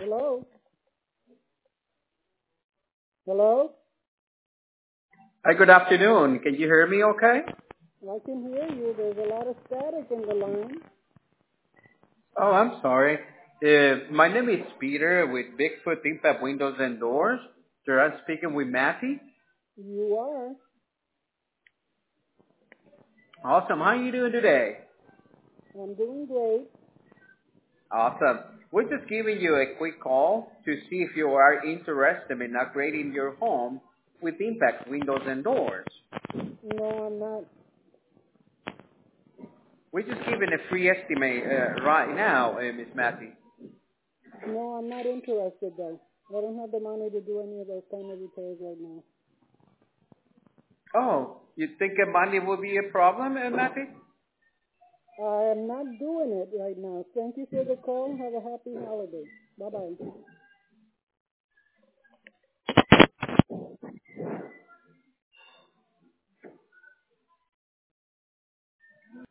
Hello? Hello? Hi, good afternoon. Can you hear me okay? I can hear you. There's a lot of static in the line. Oh, I'm sorry. My name is Peter with Bigfoot Impact Windows and Doors. Sir, I'm speaking with Matty. You are. Awesome. How are you doing today? I'm doing great. Awesome. We're just giving you a quick call to see if you are interested in upgrading your home with Impact Windows and Doors. No, I'm not. We're just giving a free estimate right now, Miss Matty. No, I'm not interested though. I don't have the money to do any of those kind of repairs right now. Oh, you think money will be a problem, Matty? I am not doing it right now. Thank you for the call. Have a happy holiday. Bye-bye.